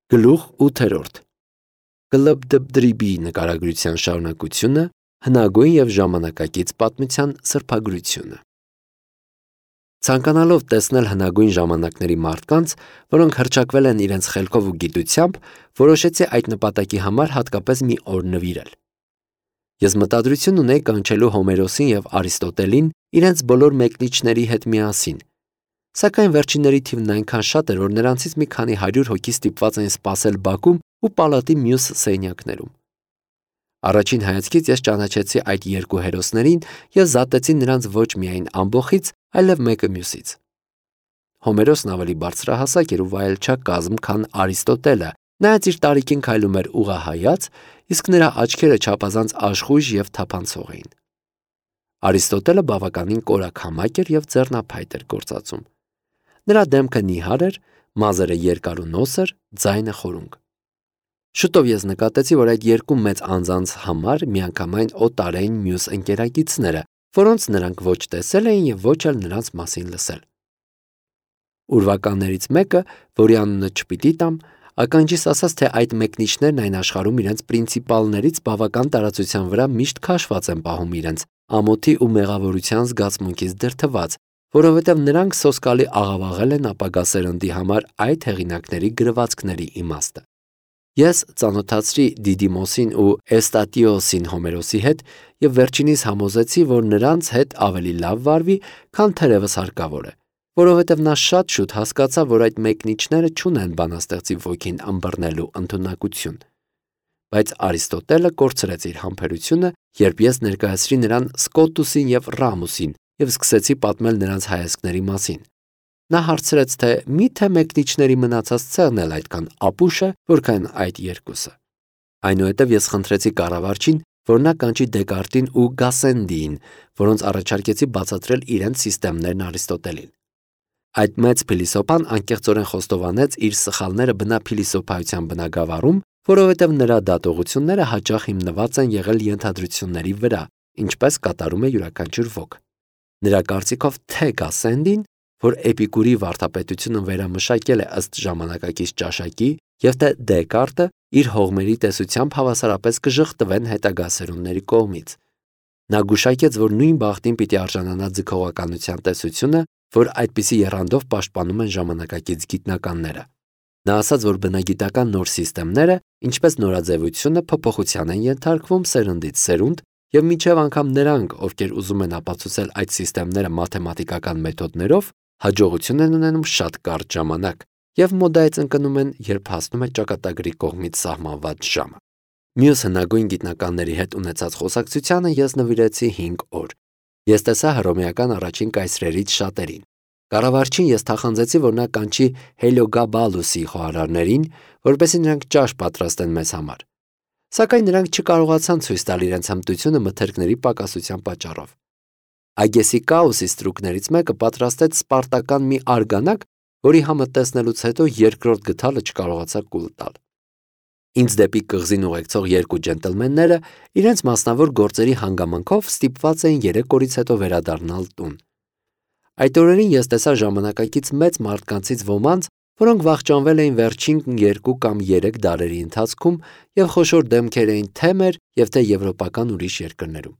Գլուխ 8. Գլբդբդրիբի նկարագրության շարունակությունը, հնագույն և ժամանակակից պատմության սրբագրությունը։ Ցանկանալով տեսնել հնագույն ժամանակների մարդկանց, որոնք հռչակվել են իրենց խելքով ու գիտությամբ, որոշեցի այդ նպատակի համար հատկապես մի օր նվիրել։ Ես մտադրություն ունեի կանչելու Հոմերոսին և Արիստոտելին իրենց բոլոր մեկնիչների հետ միասին, սակայն վերջինների թիվն այնքան շատ էր, որ նրանցից մի քանի 100 հոգի ստիպված էին սպասել բակում ու պալատի մյուս սենյակներում։ Առաջին հայացքից ես ճանաչեցի այդ երկու հերոսներին և զատեցի նրանց ոչ միայն ամբոխից, այլև մեկը մյուսից։ Հոմերոսն ավելի բարձրահասակ էր ու վայելչակ կազմ, քան Արիստոտելը, նայած իր տարիքին քայլում էր ուղղահայաց, իսկ նրա աչքերը չափազանց աշխույժ և թափանցող էին։ Արիստոտելը բավականին կորաքամակ էր և ձեռնափայտ էր գործածում։ Նրա դեմքը նիհար էր, մազերը երկար ու նոսր, ձայնը խորունկ։ Շուտով ես նկատեցի, որ այդ երկու մեծ անձանց համար միանգամայն օտար էին մյուս ընկերակիցները, որոնց նրանք ոչ տեսել էին և ոչ էլ նրանց մասին լսել։ Ուրվականներից մեկը, որի անունը չպիտի տամ, ականջիս ասաց, թե այդ մեկնիչներն այն աշխարհում իրենց պրինցիպալներից բավական տարածության վրա միշտ քաշված են պահում իրենց ամոթի ու մեղավորության զգացմունքից դրդված, որովհետև նրանք սոսկալի աղավաղել են ապագա սերնդի համար այդ հեղինակների գրվածքների իմաստը։ Ես ծանոթացրի Դիդիմոսին ու Էստատիոսին Հոմերոսի հետ և վերջինիս համոզեցի, որ նրանց հետ ավելի լավ վարվի, քան թերևս հարկավոր է, որովհետև նա շատ շուտ հասկացավ, որ այդ մեկնիչները չունեն բանաստեղծի ոգին ըմբռնելու ընդունակություն։ Բայց Արիստոտելը կորցրեց իր համբերությունը, երբ ես ներկայացրի նրան Սկոտուսին և Ռամուսին և սկսեցի պատմել նրանց հայացքների մասին։ Նա հարցրեց, թե միթե մեկնիչների մնացած ցեղն էլ այդքան ապուշ է, որքան այդ երկուսը։ Այնուհետև ես խնդրեցի կառավարչին, որ նա կանչի Դեկարտին ու Գասենդիին, որոնց առաջարկեցի բացատրել իրենց սիստեմներն Արիստոտելին։ Այդ մեծ փիլիսոփան անկեղծորեն խոստովանեց իր սխալները բնափիլիսոփայության բնագավառում, որովհետև նրա դատողությունները հաճախ հիմնված են եղել ենթադրությունների վրա, ինչպես կատարում է յուրաքանչյուր ոք։ Նրա կարծիքով թե Գասենդին, որ Էպիկուրի վարդապետությունը վերամշակել է ըստ ժամանակակից ճաշակի, և թե Դեկարտը իր հողմերի տեսությամբ հավասարապես կժխտվեն հետագա սերունդների կողմից։ Նա գուշակեց, որ նույն բախտին պիտի արժանանա ձգողականության տեսությունը, որ այդպիսի եռանդով պաշտպանում են ժամանակակից գիտնականները։ Նա ասաց, որ բնագիտական նոր սիստեմները, ինչպես նորաձևությունը, փոփոխության են ենթարկվում սերնդից սերունդ, և մինչև անգամ նրանք, ովքեր ուզում են ապացուցել այդ սիստեմները մաթեմատիկական մեթոդներով, հաջողություն են ունենում շատ կարճ ժամանակ և մոդայից ընկնում են, երբ հասնում է ճակատագրի կողմից սահմանված ժամը։ Մյուս հնագույն գիտնականների հետ ունեցած խոսակցությանը ես նվիրեցի 5 օր։ Ես տեսա հռոմեական առաջին կայսրերից շատերին։ Կառավարչին ես թախանձեցի, որ նա կանչի Հելիոգաբալուսի խոհարարներին, որպեսզի նրանք ճաշ պատրաստեն մեզ համար։ Սակայն նրանք չկարողացան ցույց տալ իրենց հմտությունը մթերքների պակասության պատճառով։ Ագեսիկաուսի ստրուկներից մեկը պատրաստեց սպարտական մի արգանակ, որի համը տեսնելուց հետո երկրորդ գդալը չկարողացա կուլ տալ։ Ինձ դեպի կղզին ուղեկցող երկու ջենտլմենները իրենց մասնավոր գործերի հանգամանքով ստիպված էին 3 օրից հետո վերադառնալ տուն։ Այդ օրերին ես տեսա ժամանակակից մեծ մարդկանցից ոմանց, որոնք վախճանվել էին վերջին 2 կամ 3 դարերի ընթացքում և խոշոր դեմքեր էին թե մեր և թե եվրոպական ուրիշ երկրներում։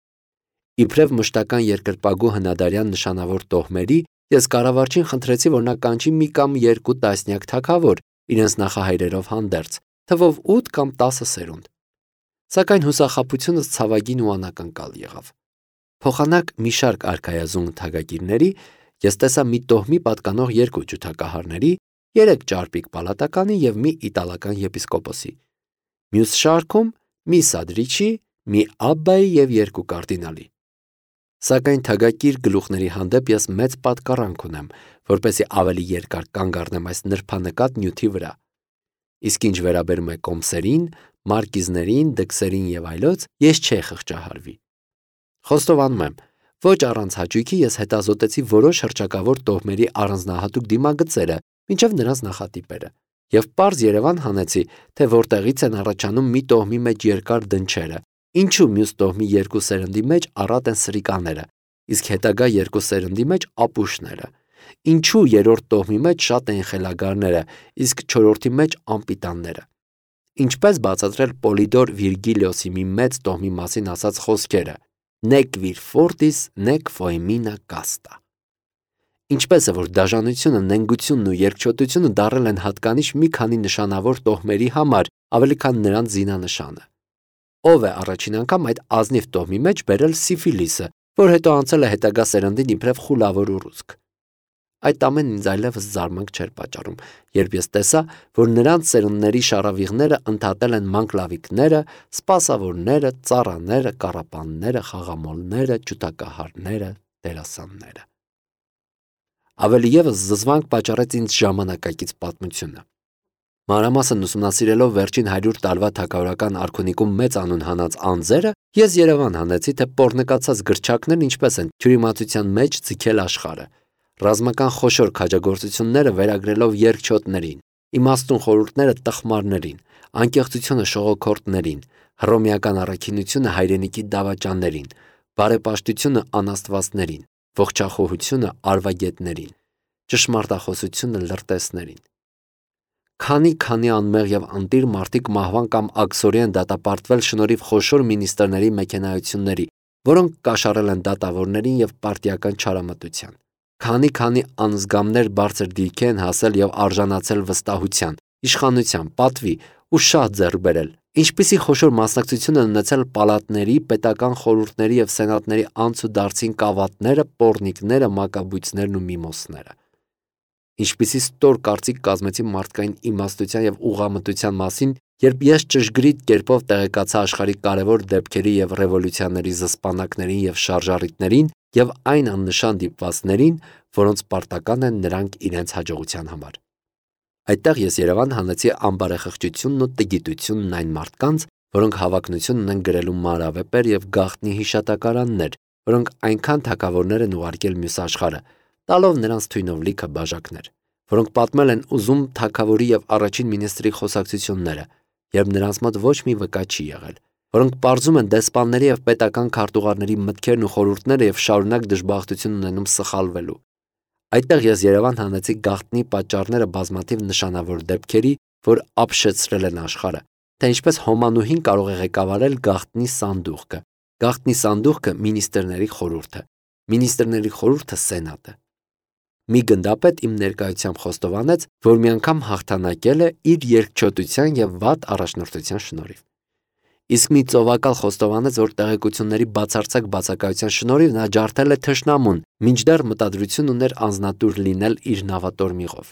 Իբրև մշտական երկրպագու հնադարյան նշանավոր տոհմերի, ես կառավարչին խնդրեցի, որ նա կանչի մի կամ 2 տասնյակ թագավոր իրենց նախահայրերով հանդերձ, թվով 8 կամ 10 սերունդ։ Սակայն հուսախաբությունս ցավագին ու անակնկալ եղավ։ Փոխանակ մի շարք արքայազուն թագագիրների ես տեսա մի տոհմի պատկանող 2 ջութակահարների, 3 ճարպիկ պալատականի և մի իտալական եպիսկոպոսի։ Մյուս շարքում մի սադրիչի, մի աբբայի և 2 կարդինալի։ Սակայն թագակիր գլուխների հանդեպ ես մեծ պատկառանք ունեմ, որպեսզի ավելի երկար կանգ առնեմ այս նրբանկատ նյութի վրա։ Իսկ ինչ վերաբերում է կոմսերին, մարկիզներին, դքսերին և այլոց, ես չէի խղճահարվի։ Խոստովանում եմ, ոչ առանց հաճույքի ես հետազոտեցի որոշ հռչակավոր տոհմերի առանձնահատուկ դիմագծերը, մինչև նրանց նախատիպերը, և պարզ Երևան հանեցի, թե որտեղից են առաջանում մի տոհմի մեջ երկար դնչերը, ինչու մյուս տոհմի 2 սերնդի մեջ առատ են սրիկաները, իսկ հետագա 2 սերնդի մեջ ապուշները, Ինչու երրորդ տոհմի մեջ շատ էին խելագարները, իսկ չորրորդի մեջ անպիտանները։ Ինչպես բացատրել Պոլիդոր Վիրգիլիոսի մի մեծ տոհմի մասին ասած խոսքերը. «Nec vir fortis, nec foemina casta»։ Ինչպես է, որ դաժանությունը, նենգությունն ու երկչոտությունը դառել են հատկանիշ մի քանի նշանավոր տոհմերի համար, ավելի քան նրանց զինանշանը։ Ով է առաջին անգամ այդ ազնիվ տոհմի մեջ բերել սիֆիլիսը, որ հետո անցել է հետագա սերնդին իբրև խուլավոր ուռուցք։ Այդ ամենն ինձ այլևս զարմանք չէր պատճառում, երբ ես տեսա, որ նրանց սերունդների շարավիղները ընդհատել են մանկլավիկները, սպասավորները, ծառաները, կառապանները, խաղամոլները, ջութակահարները, դերասանները։ Ավելի ևս զզվանք պատճառեց ինձ ժամանակակից պատմությունը։ Մանրամասն ուսումնասիրելով վերջին 100 տարվա թագավորական արքունիկում մեծ անուն հանած անձերը, ես Երևան հանեցի, թե պոռնկացած գրչակներն ինչպես են թյուրիմացության մեջ ձգել աշխարհը, ռազմական խոշոր քաջագործությունները վերագրելով երկչոտներին, իմաստուն խորհուրդները տխմարներին, անկեղծությունը շողոքորտներին, հռոմեական առաքինությունը հայրենիքի դավաճաններին, բարեպաշտությունը անաստվածներին, ողջախոհությունը արվագետներին, ճշմարտախոսությունը լրտեսներին։ Քանի անմեղ եւ անտիր մարդիկ մահվան կամ աքսորի են դատապարտվել շնորհիվ խոշոր մինիստրների մեքենայությունների, որոնք կաշառել են դատավորներին եւ պարտիական չարամտության։ Քանի անզգամներ բարձր դիրքի են հասել եւ արժանացել վստահության, իշխանության, պատվի ու շատ ձեռք բերել, ինչպիսի խոշոր մասնակցություն են ունեցել պալատների, պետական խորհուրդների եւ սենատների անց ու դարձին կավատները, պոռնիկները, մակաբույծներն ու միմոսները։ Ինչպիսի ստոր կարծիք կազմեցի մարդկային իմաստության եւ ուղղամտության մասին, երբ ես ճշգրիտ կերպով տեղեկացա աշխարհի կարևոր դեպքերի եւ ռևոլյուցիաների զսպանակներին եւ շարժառիթներին եւ այն աննշան դիպվածներին, որոնց պարտական են նրանք իրենց հաջողության համար։ Այդտեղ ես Երևան հանեցի ամբարեխղճությունն ու տգիտությունն այն մարդկանց, որոնք հավակնություն ունեն գրելու մանրավեպեր եւ գաղտնի հիշատակարաններ, որոնք այնքան թագավորներ են ուղարկել մյուս աշխարհը, տալով նրանց թույնով լիքը բաժակներ, որոնք պատմել են ուզում թագավորի եւ առաջին մինիստրի խոսակցությունները, երբ նրանց մոտ ոչ մի վկա չի եղել, որոնք պարզում են դեսպանների եւ պետական քարտուղարների մտքերն ու խորհուրդները եւ շարունակ դժբախտություն ունենում սխալվելու։ Այդտեղ ես Երևան հանեցի գաղտնի պատճառները բազմաթիվ նշանավոր դեպքերի, որ ապշեցրել են աշխարհը, թե ինչպես Հոմանուհին կարող է ղեկավարել գաղտնի սանդուղքը մինիստրների խորհուրդը, մինիստրների խորհուրդը սենատը։ Մի գնդապետ իմ ներկայությամբ խոստովանեց, որ մի անգամ հաղթանակել է իր երկչոտության եւ վատ առաջնորդության շնորհիվ։ Իսկ մի ծովակալ խոստովանեց, որ տեղեկությունների բացարձակ բացակայության շնորհիվ նա ջարդել է թշնամուն, մինչդեռ մտադրություն ուներ անznատուր լինել իր նավատորմիղով։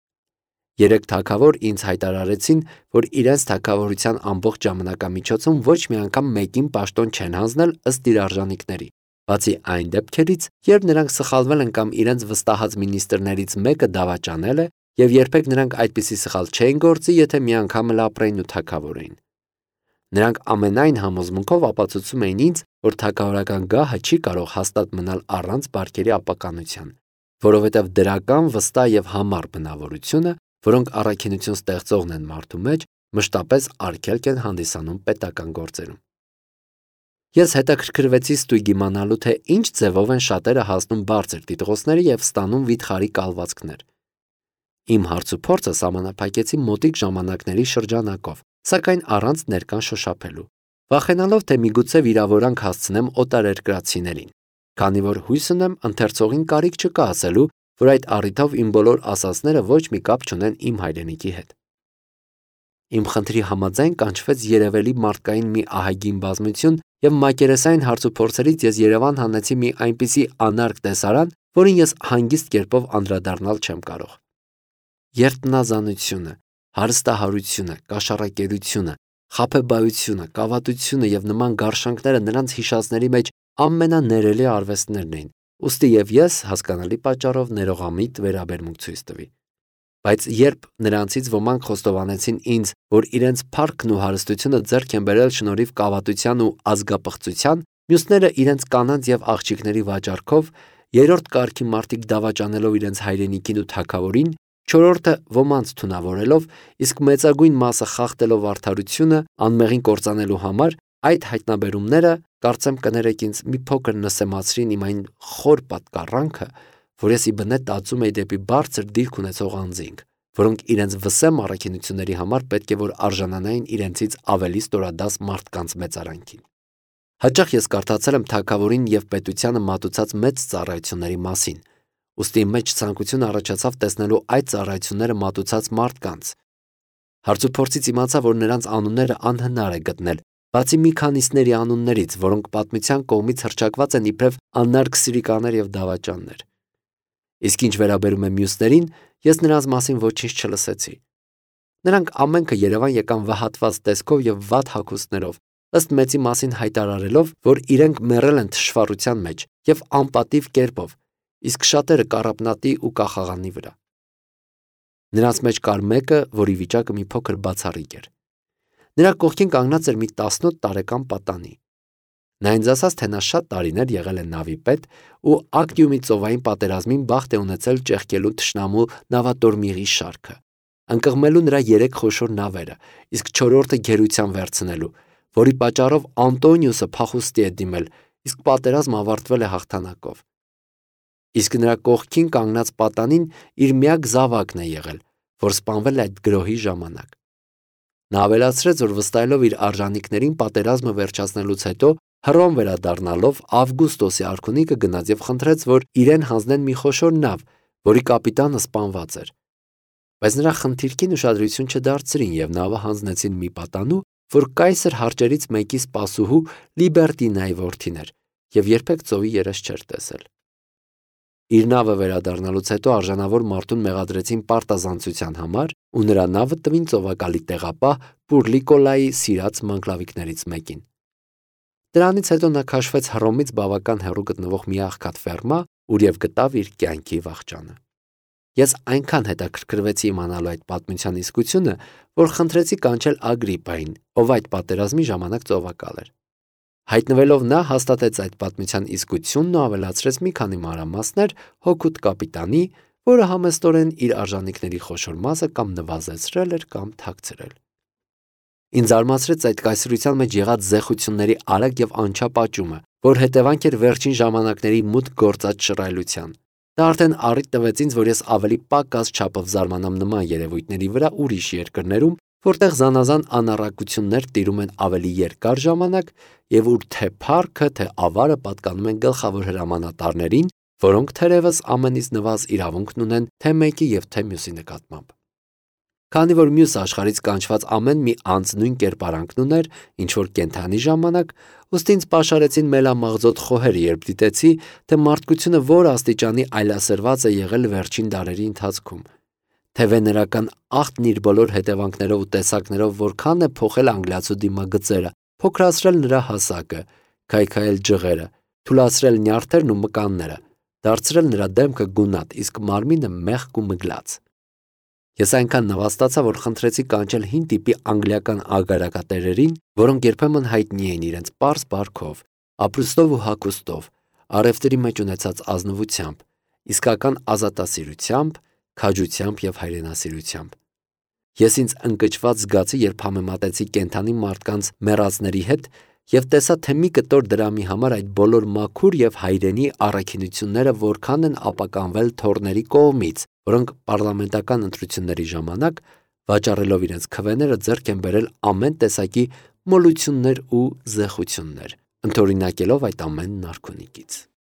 3 թագավոր ինձ հայտարարեցին, որ իրենց թագավորության ամբողջ ժամանակամիջոցում ոչ մի անգամ մեկին պաշտոն չեն հանձնել ըստ իր արժանինքների, բացի այն դեպքերից, երբ նրանք սխալվել են կամ իրենց վստահած մինիստրներից մեկը դավաճանել է, եւ երբեք նրանք այդպիսի սխալ չէին գործի, եթե մի անգամ էլ ապրեին ու թագավորեին։ Նրանք ամենայն համոզմունքով ապացուցում էին ինձ, որ թագավորական գահը չի կարող հաստատ մնալ առանց բարքերի ապականության, որովհետև դրական, վստահ եւ համառ բնավորությունը, որոնք առաքինություն ստեղծողն են մարդու մեջ, մշտապես արգելք են հանդիսանում պետական գործերում։ Ես հետաքրքրվեցի ստույգ իմանալու, թե ինչ ձևով են շատերը հասնում բարձր տիտղոսների եւ ստանում վիթխարի կալվածքներ։ Իմ հարցուփորձը սահմանափակեցի մոտիկ ժամանակների շրջանակով, սակայն առանց ներկան շոշափելու, վախենալով, թե միգուցե վիրավորանք հասցնեմ օտարերկրացիներին, քանի որ հույս ունեմ ընթերցողին կարիք չկա ասելու, որ այդ առիթով իմ բոլոր ասածները ոչ մի կապ չունեն իմ հայրենիքի հետ։ Իմ խնդրի համաձայն կանչվեց երևելի մարդկային մի ահագին բազմություն եւ մակերեսային հարցուփորձերից ես Երևան հանեցի մի այնպիսի անարգ տեսարան, որին ես հանգիստ կերպով անդրադառնալ չեմ կարող։ Երտնազանությունը, հարստահարությունը, կաշառակերությունը, խաբեբայությունը, կավատությունը եւ նման գարշանքները նրանց հիշածների մեջ ամենաներելի արվեստներն էին, ուստի եւ ես հասկանալի պատճառով ներողամիտ վերաբերմունք ցույց տվի։ Բայց երբ նրանցից ոմանք խոստովանեցին ինձ, որ իրենց փառքն ու հարստությունը ձեռք են բերել շնորհիվ կավատության ու ազգապղծության, մյուսները իրենց կանանց եւ աղջիկների վաճառքով, երրորդ կարգի մարդիկ դավաճանելով իրենց հայրենիքին ու թագավորին, չորրորդը ոմանց թունավորելով, իսկ մեծագույն մասը խախտելով արդարությունը անմեղին կործանելու համար, այդ հայտնաբերումները կարծեմ կներեք ինձ մի փոքր նսեմացրին իմ այն խոր պատկառանքը, որ ես ի բնե տածում էի դեպի բարձր դիրք ունեցող անձինք, որոնք իրենց վսեմ առաքինությունների համար պետք է որ արժանանային իրենցից ավելի ստորադաս մարդկանց մեծարանքին։ Հաճախ ես կարդացել եմ թագավորին և պետությանը մատուցած մեծ ծառայությունների մասին, ուստի իմ մեջ ցանկություն առաջացավ տեսնելու այդ ծառայությունները մատուցած մարդկանց։ Հարցուփորձից իմացա, որ նրանց անունները անհնար է գտնել, բացի մի քանիսների անուններից, որոնք պատմության կողմից հռչակված են իբրև աննարգսիրիկաներ և դավաճաններ։ Իսկ ինչ վերաբերում է մյուսներին, ես նրանց մասին ոչինչ չլսեցի։ Նրանք ամենքը Երևան եկան վհատված տեսքով և վատ հագուստներով, ըստ մեծի մասին հայտարարելով, որ իրենք մեռել են թշվառության մեջ և անպատիվ կերպով, իսկ շատերը կառապնատի ու կախաղանի վրա։ Նրանց մեջ կար մեկը, որի վիճակը մի փոքր բացառիկ էր։ Նրա կողքին կանգնած էր մի 18 տարեկան պատանի։ Նա ինձ ասաց, թե նա շատ տարիներ եղել է նավի պետ ու Ակտիումի ծովային պատերազմին բախտ է ունեցել ճեղքելու թշնամու նավատորմիղի շարքը, ընկղմելու նրա 3 խոշոր նավերը, իսկ 4-րդը գերության վերցնելու, որի պատճառով Անտոնիուսը փախուստի է դիմել, իսկ պատերազմը ավարտվել է հաղթանակով։ Իսկ նրա կողքին կանգնած պատանին իր միակ զավակն է եղել, որ սպանվել է այդ գրոհի ժամանակ։ Նա ավելացրեց, որ վստահելով իր արժանինքներին պատերազմը վերջացնելուց հետո Հռոմ վերադառնալով Ավգուստոսի արքունիքը գնաց և խնդրեց, որ իրեն հանձնեն մի խոշոր նավ, որի կապիտանը սպանված էր։ Բայց նրա խնդիրքին ուշադրություն չդարձրին և նավը հանձնեցին մի պատանու, որ կայսր հարճերից մեկի սպասուհու Լիբերտինայի որդին էր և երբեք ծովի երես չէր տեսել։ Իր նավը վերադառնալուց հետո արժանավոր մարդուն մեղադրեցին պարտազանցության համար ու նրա նավը տվին ծովակալի տեղապահ Պուրլիկոլայի սիրած մանկլավիկներից մեկին։ Դրանից հետո նա քաշվեց Հռոմից բավական հեռու գտնվող մի աղքատ ֆերմա, ուր և գտավ իր կյանքի վախճանը։ Ես այնքան հետաքրքրվեցի իմանալու այդ պատմության իսկությունը, որ խնդրեցի կանչել Ագրիպային, ով այդ պատերազմի ժամանակ ծովակալ էր։ Հայտնվելով նա հաստատեց այդ պատմության իսկությունն ու ավելացրեց մի քանի մանրամասներ հօգուտ կապիտանի, որը համեստորեն իր արժանինքների խոշոր մասը կամ նվազեցրել էր կամ թաքցրել։ Ինձ զարմացրեց այդ կայսրության մեջ եղած զեխությունների արագ և անչափ աճումը, որ հետևանք էր վերջին ժամանակների մուտք գործած շռայլության։ Դա արդեն առիթ տվեց ինձ, որ ես ավելի պակաս չափով զարմանամ նման երևույթների վրա ուրիշ երկրներում, որտեղ զանազան անառակություններ տիրում են ավելի երկար ժամանակ և ուր թե փառքը, թե ավարը պատկանում են գլխավոր հրամանատարներին, որոնք թերևս ամենից նվազ իրավունքն ունեն թե մեկի և թե մյուսի նկատմամբ։ Քանի որ մյուս աշխարհից կանչված ամեն մի անձ նույն կերպարանքն ուներ, ինչ որ կենդանի ժամանակ, ուստի ինձ պաշարեցին մելամաղձոտ խոհեր, երբ դիտեցի, թե մարդկությունը որ աստիճանի այլասերված է եղել վերջին դարերի ընթացքում, թե վեներական աղտն իր բոլոր հետևանքներով ու տեսակներով որքան է փոխել անգլիացու դիմագծերը, փոքրացրել նրա հասակը, քայքայել ջղերը, թուլացրել նյարդերն ու մկանները, դարձրել նրա դեմքը գունատ, իսկ մարմինը մեղք ու մգլած։ Ես այնքան նվաստացա, որ խնդրեցի կանչել հին տիպի անգլիական ագարակատերերին, որոնք երբեմն հայտնի էին իրենց պարզ բարքով, ապրուստով ու հագուստով, առևտրի մեջ ունեցած ազնվությամբ, իսկական ազատասիրությամբ, քաջությամբ և հայրենասիրությամբ։ Ես ինձ ընկճված զգացի, երբ համեմատեցի կենդանի մարդկանց մեռածների հետ և տեսա, թե մի կտոր դրամի համար այդ բոլոր մաքուր և հայրենի առաքինությունները որքան են ապականվել թոռների կողմից, որոնք պառլամենտական ընտրությունների ժամանակ, վաճառելով իրենց քվեները, ձեռք են բերել ամեն տեսակի մոլություններ ու զեխություններ, ընդօրինակելով այդ ամենն արքունիքից։